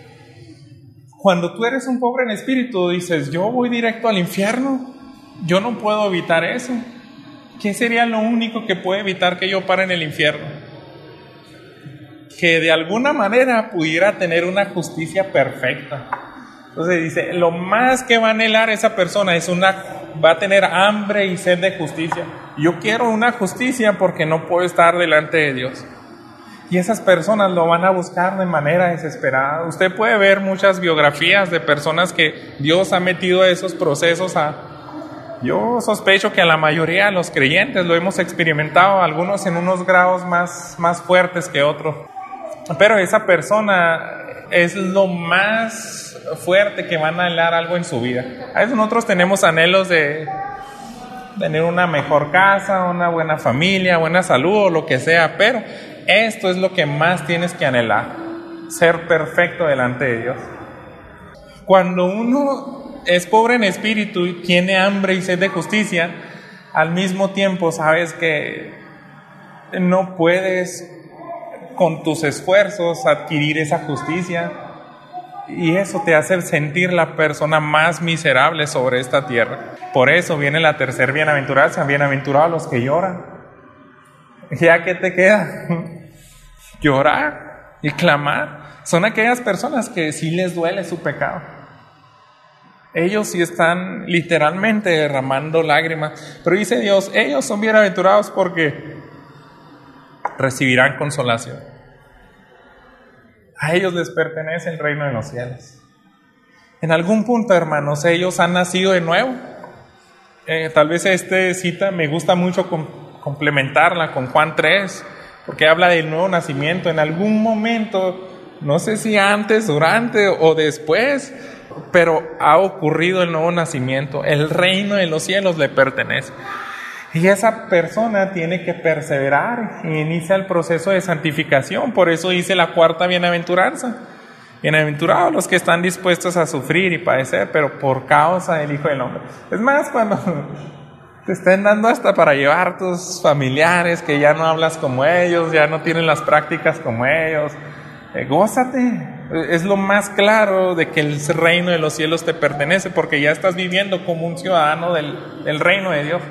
Cuando tú eres un pobre en espíritu, dices, yo voy directo al infierno, yo no puedo evitar eso. ¿Qué sería lo único que puede evitar que yo pare en el infierno? Que de alguna manera pudiera tener una justicia perfecta. Entonces dice, lo más que va a anhelar esa persona va a tener hambre y sed de justicia. Yo quiero una justicia porque no puedo estar delante de Dios. Y esas personas lo van a buscar de manera desesperada. Usted puede ver muchas biografías de personas que Dios ha metido a esos procesos Yo sospecho que a la mayoría de los creyentes lo hemos experimentado, algunos en unos grados más fuertes que otros. Pero esa persona es lo más fuerte que van a anhelar algo en su vida. A veces nosotros tenemos anhelos de tener una mejor casa, una buena familia, buena salud o lo que sea, pero esto es lo que más tienes que anhelar, ser perfecto delante de Dios. Cuando uno es pobre en espíritu y tiene hambre y sed de justicia, al mismo tiempo sabes que no puedes con tus esfuerzos adquirir esa justicia, y eso te hace sentir la persona más miserable sobre esta tierra. Por eso viene la tercera bienaventuranza, bienaventurados los que lloran. ¿Ya qué te queda? Llorar y clamar. Son aquellas personas que sí les duele su pecado. Ellos sí están literalmente derramando lágrimas. Pero dice Dios, ellos son bienaventurados porque recibirán consolación. A ellos les pertenece el reino de los cielos. En algún punto, hermanos, ellos han nacido de nuevo. Tal vez esta cita me gusta mucho complementarla con Juan 3, porque habla del nuevo nacimiento. En algún momento, no sé si antes, durante o después, pero ha ocurrido el nuevo nacimiento. El reino de los cielos le pertenece. Y esa persona tiene que perseverar y inicia el proceso de santificación. Por eso dice la cuarta bienaventuranza. Bienaventurados los que están dispuestos a sufrir y padecer, pero por causa del Hijo del Hombre. Es más, cuando te estén dando hasta para llevar tus familiares, que ya no hablas como ellos, ya no tienen las prácticas como ellos, gózate. Es lo más claro de que el reino de los cielos te pertenece, porque ya estás viviendo como un ciudadano del reino de Dios.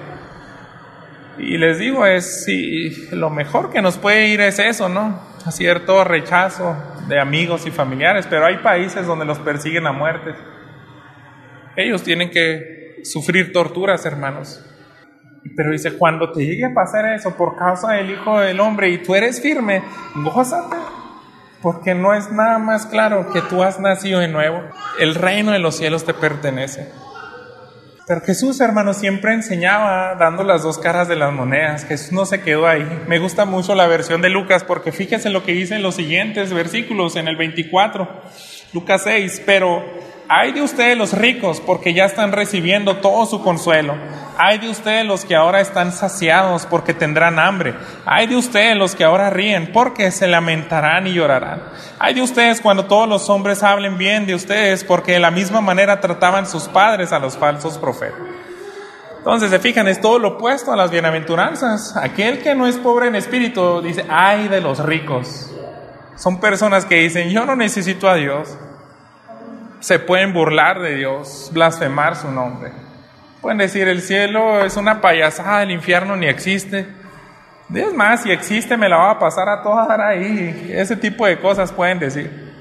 Y les digo, lo mejor que nos puede ir es eso, ¿no? A cierto rechazo de amigos y familiares, pero hay países donde los persiguen a muerte. Ellos tienen que sufrir torturas, hermanos. Pero dice, cuando te llegue a pasar eso por causa del Hijo del Hombre y tú eres firme, gózate, porque no es nada más claro que tú has nacido de nuevo. El reino de los cielos te pertenece. Pero Jesús, hermanos, siempre enseñaba dando las dos caras de las monedas. Jesús no se quedó ahí. Me gusta mucho la versión de Lucas, porque fíjense lo que dice en los siguientes versículos, en el 24, Lucas 6, pero ay de ustedes los ricos, porque ya están recibiendo todo su consuelo. Ay de ustedes los que ahora están saciados, porque tendrán hambre. Ay de ustedes los que ahora ríen, porque se lamentarán y llorarán. Ay de ustedes cuando todos los hombres hablen bien de ustedes, porque de la misma manera trataban sus padres a los falsos profetas. Entonces, se fijan, es todo lo opuesto a las bienaventuranzas. Aquel que no es pobre en espíritu dice, ay de los ricos. Son personas que dicen, yo no necesito a Dios. Se pueden burlar de Dios, blasfemar su nombre. Pueden decir, el cielo es una payasada, el infierno ni existe. Es más, si existe, me la va a pasar a toda dar ahí. Ese tipo de cosas pueden decir.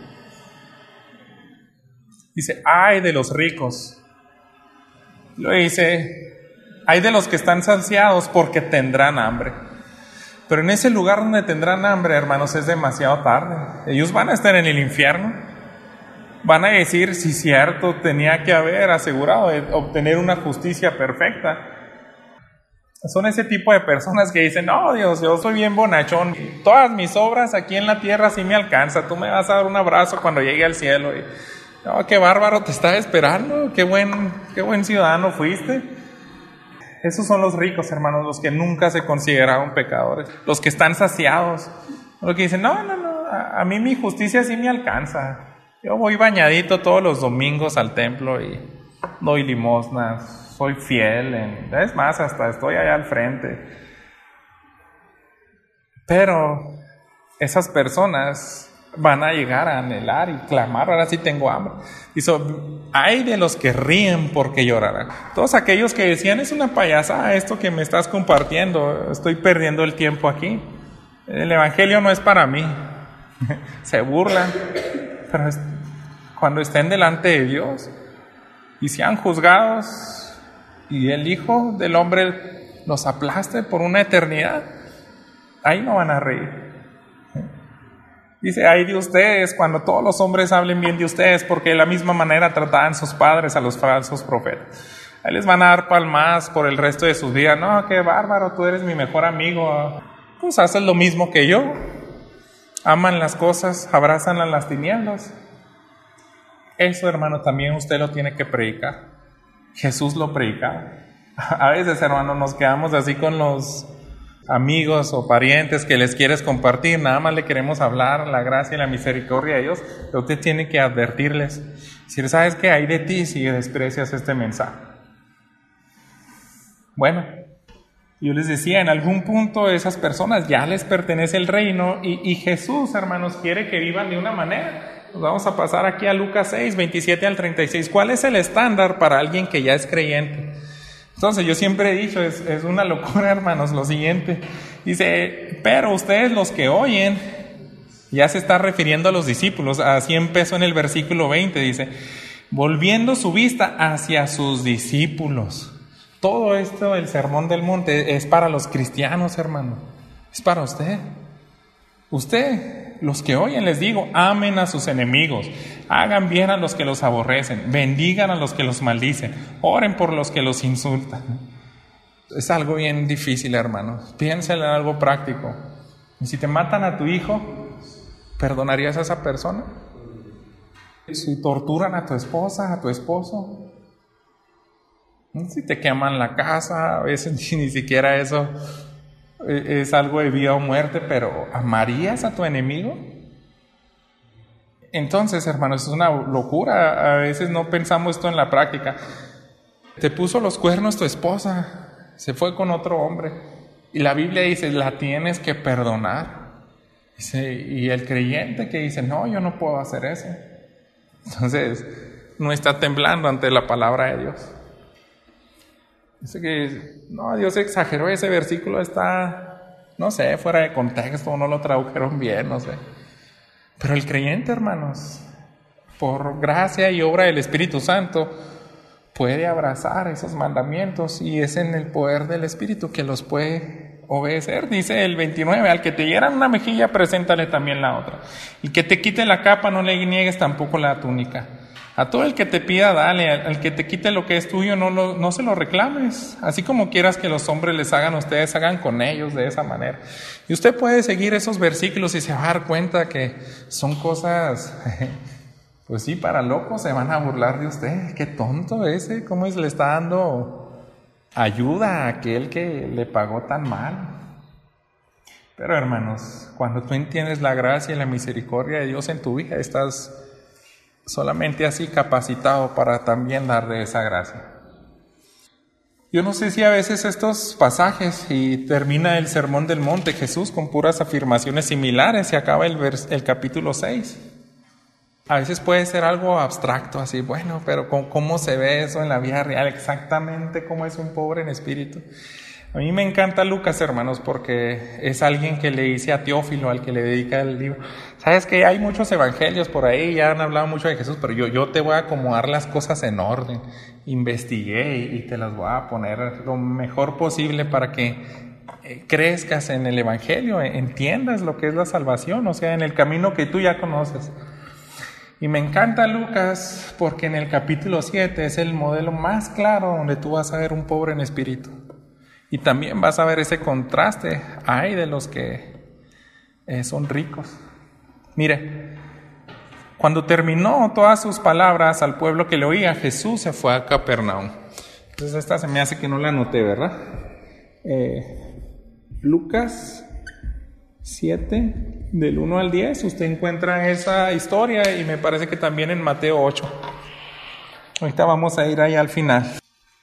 Dice, ay de los ricos. Lo dice, ay de los que están saciados porque tendrán hambre. Pero en ese lugar donde tendrán hambre, hermanos, es demasiado tarde. Ellos van a estar en el infierno. Van a decir, sí, cierto, tenía que haber asegurado de obtener una justicia perfecta. Son ese tipo de personas que dicen, no, Dios, yo soy bien bonachón. Todas mis obras aquí en la tierra sí me alcanza. Tú me vas a dar un abrazo cuando llegue al cielo. Y, no, qué bárbaro, te estaba esperando. Qué buen ciudadano fuiste. Esos son los ricos, hermanos, los que nunca se consideraron pecadores. Los que están saciados. Los que dicen, no, a mí mi justicia sí me alcanza. Yo voy bañadito todos los domingos al templo y doy limosnas. Soy fiel, es más, hasta estoy allá al frente. Pero esas personas van a llegar a anhelar y clamar, ahora sí tengo hambre. Dice, hay de los que ríen porque llorarán. Todos aquellos que decían, es una payasada esto que me estás compartiendo, estoy perdiendo el tiempo aquí. El evangelio no es para mí. Se burlan, pero cuando estén delante de Dios y sean juzgados, y el Hijo del Hombre los aplaste por una eternidad, ahí no van a reír. Dice, ay de ustedes cuando todos los hombres hablen bien de ustedes, porque de la misma manera trataban sus padres a los falsos profetas. Ahí les van a dar palmas por el resto de sus vidas. No, qué bárbaro, tú eres mi mejor amigo. Pues haces lo mismo que yo. Aman las cosas, abrazan a las tinieblas. Eso, hermano, también usted lo tiene que predicar. Jesús lo predicaba. A veces, hermano, nos quedamos así con los amigos o parientes que les quieres compartir, nada más le queremos hablar la gracia y la misericordia de Dios, pero usted tiene que advertirles, decir, ¿sabes qué hay de ti si desprecias este mensaje? Bueno, yo les decía, en algún punto esas personas ya les pertenece el reino y Jesús, hermanos, quiere que vivan de una manera. Nos vamos a pasar aquí a Lucas 6, 27 al 36. ¿Cuál es el estándar para alguien que ya es creyente? Entonces, yo siempre he dicho, es una locura, hermanos, lo siguiente. Dice, pero ustedes los que oyen, ya se está refiriendo a los discípulos. Así empezó en el versículo 20, dice, volviendo su vista hacia sus discípulos. Todo esto, el sermón del monte, es para los cristianos, hermano. Es para usted. Usted, los que oyen, les digo, amen a sus enemigos, hagan bien a los que los aborrecen, bendigan a los que los maldicen, oren por los que los insultan. Es algo bien difícil, hermano. Piénsale en algo práctico. Y si te matan a tu hijo, ¿perdonarías a esa persona? Si torturan a tu esposa, a tu esposo, si te queman la casa, a veces ni siquiera eso es algo de vida o muerte, pero ¿amarías a tu enemigo? Entonces, hermanos, es una locura. A veces no pensamos esto en la práctica. Te puso los cuernos tu esposa, se fue con otro hombre, y la Biblia dice, la tienes que perdonar. Dice, y el creyente que dice, no, yo no puedo hacer eso, entonces no está temblando ante la palabra de Dios. Dice que, no, Dios exageró, ese versículo está, no sé, fuera de contexto, no lo tradujeron bien, no sé. Pero el creyente, hermanos, por gracia y obra del Espíritu Santo, puede abrazar esos mandamientos y es en el poder del Espíritu que los puede obedecer. Dice el 29, al que te hieran una mejilla, preséntale también la otra. El que te quite la capa, no le niegues tampoco la túnica. A todo el que te pida, dale. Al que te quite lo que es tuyo, no se lo reclames. Así como quieras que los hombres les hagan a ustedes, hagan con ellos de esa manera. Y usted puede seguir esos versículos y se va a dar cuenta que son cosas, pues sí, para locos, se van a burlar de usted. Qué tonto ese, cómo le está dando ayuda a aquel que le pagó tan mal. Pero hermanos, cuando tú entiendes la gracia y la misericordia de Dios en tu vida, estás solamente así capacitado para también dar de esa gracia. Yo no sé si a veces estos pasajes, y termina el Sermón del Monte, Jesús con puras afirmaciones similares, y acaba el capítulo 6. A veces puede ser algo abstracto, así, bueno, pero ¿cómo se ve eso en la vida real? Exactamente cómo es un pobre en espíritu. A mí me encanta Lucas, hermanos, porque es alguien que le dice a Teófilo, al que le dedica el libro. Sabes que hay muchos evangelios por ahí, ya han hablado mucho de Jesús, pero yo te voy a acomodar las cosas en orden. Investigué y te las voy a poner lo mejor posible para que crezcas en el evangelio, entiendas lo que es la salvación, o sea, en el camino que tú ya conoces. Y me encanta Lucas porque en el capítulo 7 es el modelo más claro donde tú vas a ver un pobre en espíritu. Y también vas a ver ese contraste, hay de los que son ricos. Mire, cuando terminó todas sus palabras al pueblo que le oía, Jesús se fue a Capernaum. Entonces esta se me hace que no la anoté, ¿verdad? Lucas 7, del 1 al 10, usted encuentra esa historia y me parece que también en Mateo 8. Ahorita vamos a ir ahí al final.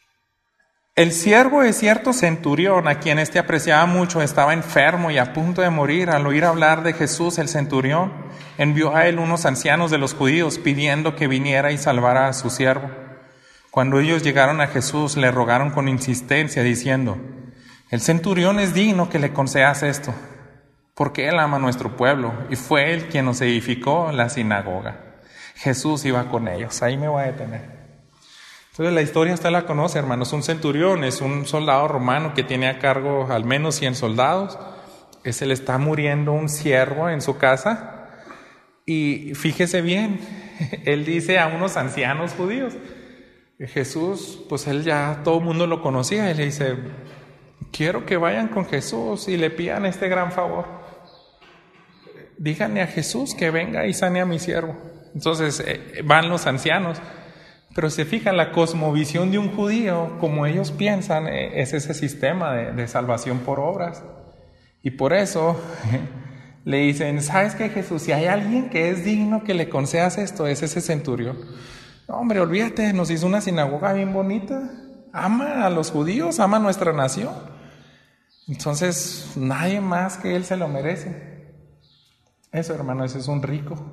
El siervo de cierto centurión, a quien éste apreciaba mucho, estaba enfermo y a punto de morir. Al oír hablar de Jesús, el centurión envió a él unos ancianos de los judíos, pidiendo que viniera y salvara a su siervo. Cuando ellos llegaron a Jesús, le rogaron con insistencia, diciendo: el centurión es digno que le concedas esto, porque él ama a nuestro pueblo, y fue él quien nos edificó la sinagoga. Jesús iba con ellos. Ahí me voy a detener. Entonces la historia usted la conoce, hermanos. Un centurión es un soldado romano que tiene a cargo al menos 100 soldados. Se le está muriendo un siervo en su casa. Y fíjese bien, él dice a unos ancianos judíos, Jesús, pues él ya todo el mundo lo conocía. Y le dice: quiero que vayan con Jesús y le pidan este gran favor. Díganle a Jesús que venga y sane a mi siervo. Entonces van los ancianos. Pero se fija, la cosmovisión de un judío, como ellos piensan, es ese sistema de salvación por obras. Y por eso le dicen: ¿sabes qué, Jesús? Si hay alguien que es digno que le concedas esto, es ese centurión. No, hombre, olvídate, nos hizo una sinagoga bien bonita. Ama a los judíos, ama a nuestra nación. Entonces, nadie más que él se lo merece. Eso, hermano, ese es un rico.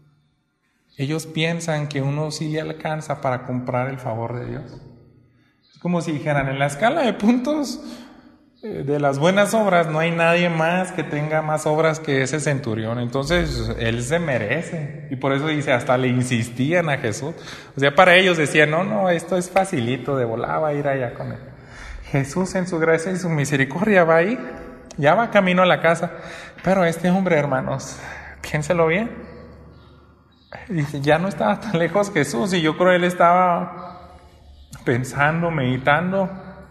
Ellos piensan que uno sí le alcanza para comprar el favor de Dios. Es como si dijeran, en la escala de puntos de las buenas obras, no hay nadie más que tenga más obras que ese centurión. Entonces, él se merece. Y por eso dice, hasta le insistían a Jesús. O sea, para ellos decían, no, esto es facilito, de volada va a ir allá con él. Jesús en su gracia y su misericordia va ahí, ya va camino a la casa. Pero este hombre, hermanos, piénselo bien. Dice, ya no estaba tan lejos Jesús, y yo creo que él estaba pensando, meditando,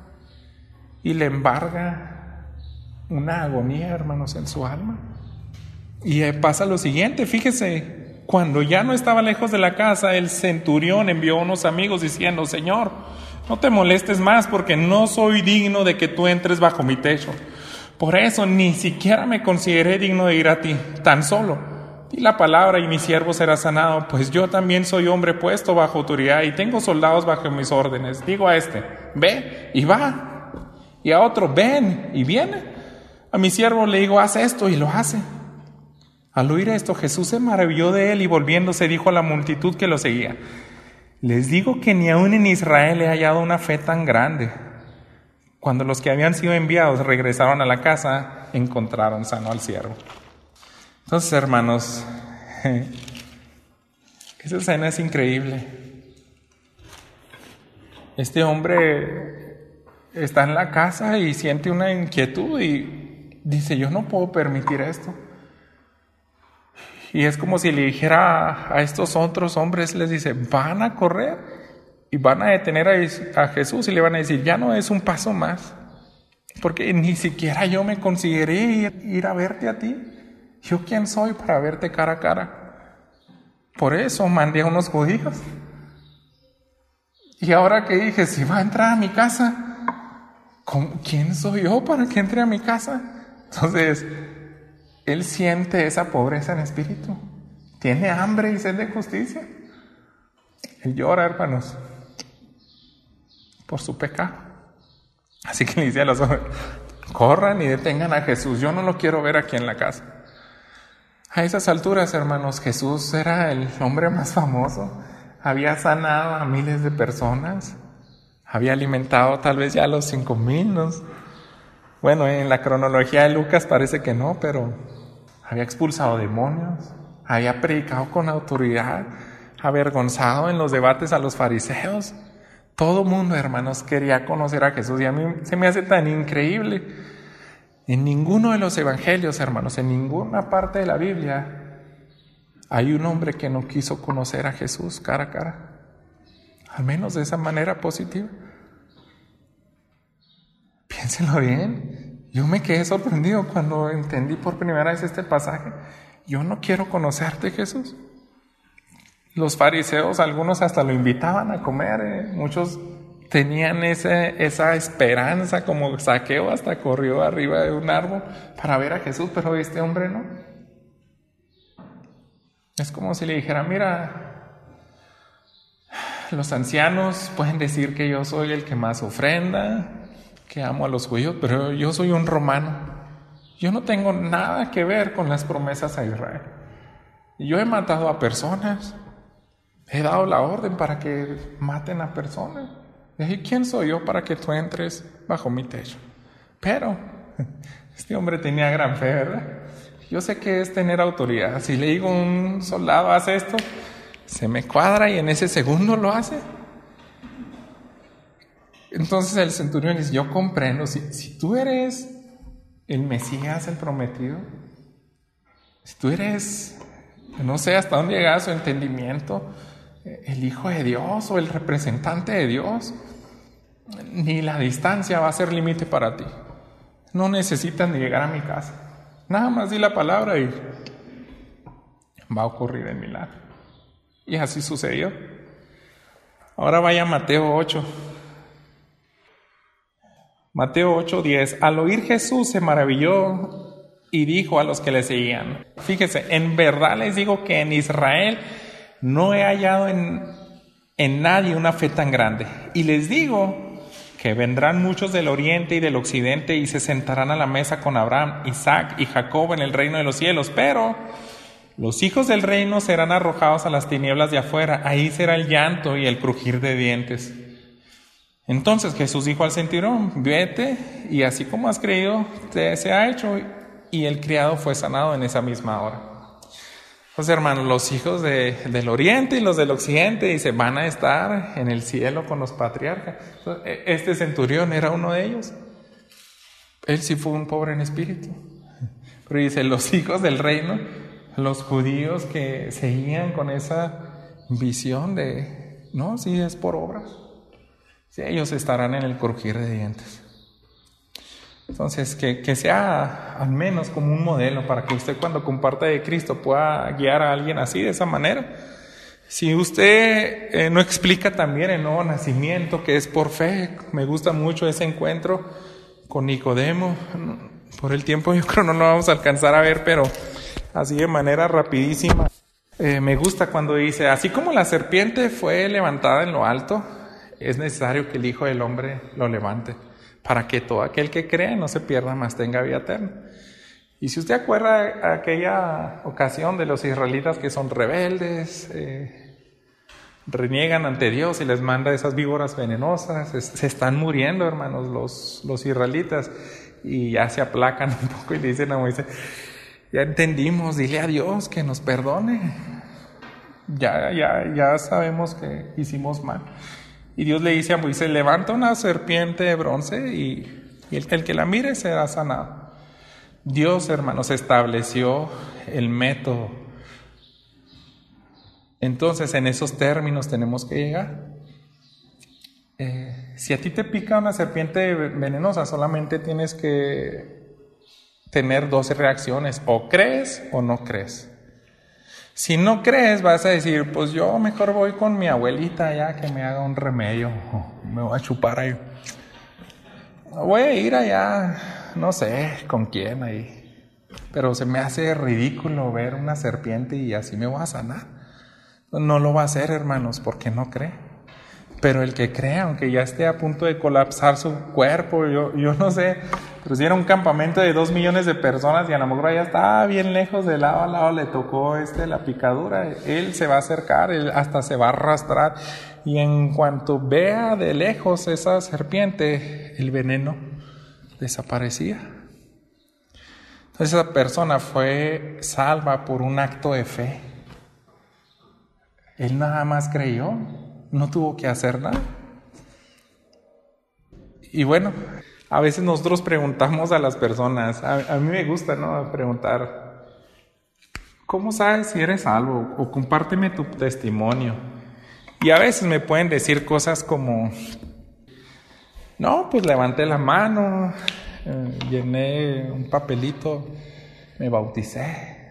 y le embarga una agonía, hermanos, en su alma. Y pasa lo siguiente, fíjese, cuando ya no estaba lejos de la casa, el centurión envió a unos amigos diciendo: Señor, no te molestes más, porque no soy digno de que tú entres bajo mi techo. Por eso ni siquiera me consideré digno de ir a ti, tan solo di la palabra y mi siervo será sanado, pues yo también soy hombre puesto bajo autoridad y tengo soldados bajo mis órdenes. Digo a este, ve, y va, y a otro, ven, y viene. A mi siervo le digo, haz esto, y lo hace. Al oír esto, Jesús se maravilló de él y volviéndose dijo a la multitud que lo seguía: les digo que ni aún en Israel he hallado una fe tan grande. Cuando los que habían sido enviados regresaron a la casa, encontraron sano al siervo. Entonces, hermanos, esa escena es increíble. Este hombre está en la casa y siente una inquietud y dice: yo no puedo permitir esto. Y es como si le dijera a estos otros hombres, les dice: van a correr y van a detener a Jesús y le van a decir: ya no es un paso más, porque ni siquiera yo me consideré ir a verte a ti. ¿Yo quién soy para verte cara a cara? Por eso mandé a unos judíos. Y ahora que dije, si va a entrar a mi casa, ¿quién soy yo para que entre a mi casa? Entonces, él siente esa pobreza en espíritu. Tiene hambre y sed de justicia. Él llora, hermanos, por su pecado. Así que le dice a los hombres: corran y detengan a Jesús. Yo no lo quiero ver aquí en la casa. A esas alturas, hermanos, Jesús era el hombre más famoso. Había sanado a miles de personas. Había alimentado tal vez ya a los 5,000, ¿no? Bueno, en la cronología de Lucas parece que no, pero había expulsado demonios, había predicado con autoridad, avergonzado en los debates a los fariseos. Todo mundo, hermanos, quería conocer a Jesús, y a mí se me hace tan increíble. En ninguno de los evangelios, hermanos, en ninguna parte de la Biblia hay un hombre que no quiso conocer a Jesús cara a cara, al menos de esa manera positiva. Piénsenlo bien. Yo me quedé sorprendido cuando entendí por primera vez este pasaje. Yo no quiero conocerte, Jesús. Los fariseos, algunos hasta lo invitaban a comer. Muchos tenían esa esperanza, como Zaqueo hasta corrió arriba de un árbol para ver a Jesús, pero este hombre no. Es como si le dijera: mira, los ancianos pueden decir que yo soy el que más ofrenda, que amo a los judíos, pero yo soy un romano. Yo no tengo nada que ver con las promesas a Israel. Yo he matado a personas, he dado la orden para que maten a personas. ¿Y quién soy yo para que tú entres bajo mi techo? Pero este hombre tenía gran fe, ¿verdad? Yo sé que es tener autoridad. Si le digo a un soldado: haz esto, se me cuadra y en ese segundo lo hace. Entonces el centurión dice: yo comprendo, si tú eres el Mesías, el prometido, si tú eres, no sé hasta dónde llega su entendimiento, el Hijo de Dios o el representante de Dios, ni la distancia va a ser límite para ti. No necesitas ni llegar a mi casa. Nada más di la palabra y va a ocurrir el milagro. Y así sucedió. Ahora vaya a Mateo 8. Mateo 8:10. Al oír Jesús se maravilló y dijo a los que le seguían: fíjese, en verdad les digo que en Israel no he hallado en nadie una fe tan grande. Y les digo que vendrán muchos del oriente y del occidente y se sentarán a la mesa con Abraham, Isaac y Jacob en el reino de los cielos. Pero los hijos del reino serán arrojados a las tinieblas de afuera. Ahí será el llanto y el crujir de dientes. Entonces Jesús dijo al centurión: vete, y así como has creído, te se ha hecho. Y el criado fue sanado en esa misma hora. Pues hermanos, los hijos del oriente y los del occidente, dice, van a estar en el cielo con los patriarcas. Este centurión era uno de ellos. Él sí fue un pobre en espíritu. Pero dice, los hijos del reino, los judíos que seguían con esa visión de, no, sí es por obras. Sí, ellos estarán en el crujir de dientes. Entonces, que sea al menos como un modelo para que usted cuando comparta de Cristo pueda guiar a alguien así, de esa manera. Si usted no explica también el nuevo nacimiento, que es por fe, me gusta mucho ese encuentro con Nicodemo. Por el tiempo yo creo no lo vamos a alcanzar a ver, pero así de manera rapidísima. Me gusta cuando dice, así como la serpiente fue levantada en lo alto, es necesario que el Hijo del Hombre lo levante, para que todo aquel que cree no se pierda, mas tenga vida eterna. Y si usted acuerda aquella ocasión de los israelitas que son rebeldes, reniegan ante Dios y les manda esas víboras venenosas, se están muriendo, hermanos, los israelitas, y ya se aplacan un poco y le dicen a Moisés, ya entendimos, dile a Dios que nos perdone, ya sabemos que hicimos mal. Y Dios le dice a Moisés, levanta una serpiente de bronce y el que la mire será sanado. Dios, hermanos, estableció el método. Entonces, en esos términos tenemos que llegar. Si a ti te pica una serpiente venenosa, solamente tienes que tener 12 reacciones. O crees o no crees. Si no crees, vas a decir, pues yo mejor voy con mi abuelita ya que me haga un remedio, me voy a chupar ahí. Voy a ir allá, no sé con quién ahí, pero se me hace ridículo ver una serpiente y así me voy a sanar. No lo va a hacer, hermanos, porque no cree. Pero el que cree, aunque ya esté a punto de colapsar su cuerpo, yo no sé, pero si era un campamento de 2 millones de personas y a lo mejor ya estaba bien lejos, de lado a lado le tocó la picadura, él se va a acercar, él hasta se va a arrastrar, y en cuanto vea de lejos esa serpiente, el veneno desaparecía. Entonces esa persona fue salva por un acto de fe. Él nada más creyó, no tuvo que hacer nada. Y bueno, a veces nosotros preguntamos a las personas, a mí me gusta, ¿no?, preguntar, ¿cómo sabes si eres salvo? O compárteme tu testimonio. Y a veces me pueden decir cosas como, no, pues levanté la mano, llené un papelito, me bauticé,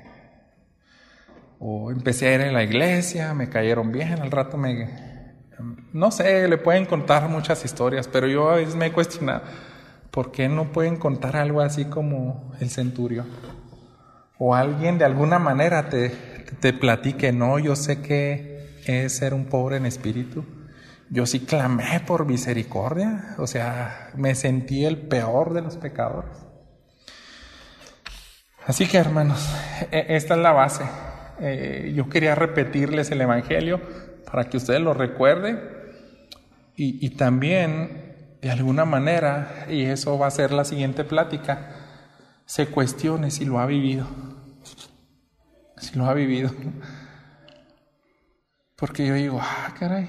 o empecé a ir a la iglesia, me cayeron bien, al rato no sé, le pueden contar muchas historias, pero yo a veces me he cuestionado, ¿por qué no pueden contar algo así como el centurión? O alguien de alguna manera te platique, no, yo sé que es ser un pobre en espíritu. Yo sí clamé por misericordia, o sea, me sentí el peor de los pecadores. Así que, hermanos, esta es la base. Yo quería repetirles el Evangelio para que ustedes lo recuerden y también, de alguna manera, y eso va a ser la siguiente plática, se cuestione si lo ha vivido. Si lo ha vivido. Porque yo digo, caray,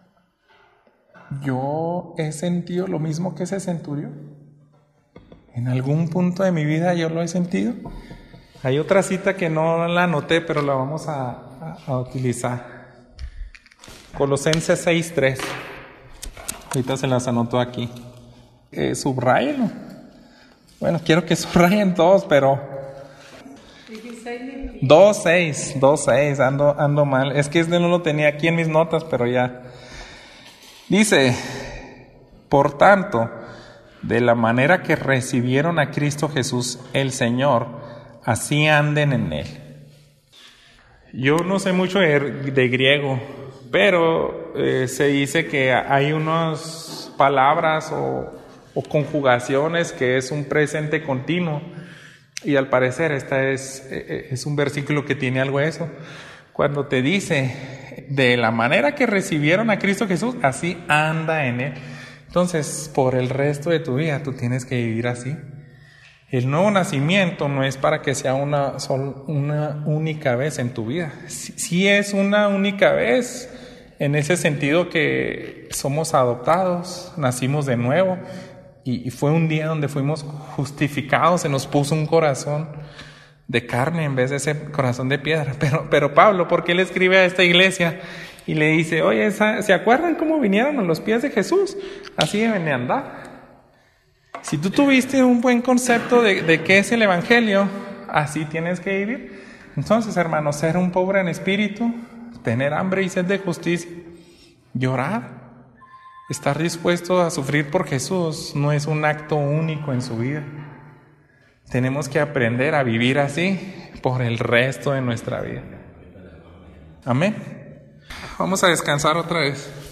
yo he sentido lo mismo que ese centurión. En algún punto de mi vida yo lo he sentido. Hay otra cita que no la anoté, pero la vamos a utilizar. Colosenses 6:3. Ahorita se las anoto aquí. Subrayenlo. Bueno, quiero que subrayen todos, pero 2:6, ando mal. Es que no lo tenía aquí en mis notas, pero ya. Dice, por tanto, de la manera que recibieron a Cristo Jesús el Señor, así anden en Él. Yo no sé mucho de griego, pero se dice que hay unas palabras o conjugaciones que es un presente continuo. Y al parecer es un versículo que tiene algo de eso. Cuando te dice, de la manera que recibieron a Cristo Jesús, así anda en Él. Entonces, por el resto de tu vida, tú tienes que vivir así. El nuevo nacimiento no es para que sea una única vez en tu vida. Sí es una única vez, en ese sentido que somos adoptados, nacimos de nuevo. Y fue un día donde fuimos justificados, se nos puso un corazón de carne en vez de ese corazón de piedra. Pero Pablo, ¿por qué le escribe a esta iglesia? Y le dice, oye, ¿se acuerdan cómo vinieron a los pies de Jesús? Así deben de andar. Si tú tuviste un buen concepto de qué es el Evangelio, así tienes que vivir. Entonces, hermanos, ser un pobre en espíritu, tener hambre y sed de justicia, llorar, estar dispuesto a sufrir por Jesús no es un acto único en su vida. Tenemos que aprender a vivir así por el resto de nuestra vida. Amén. Vamos a descansar otra vez.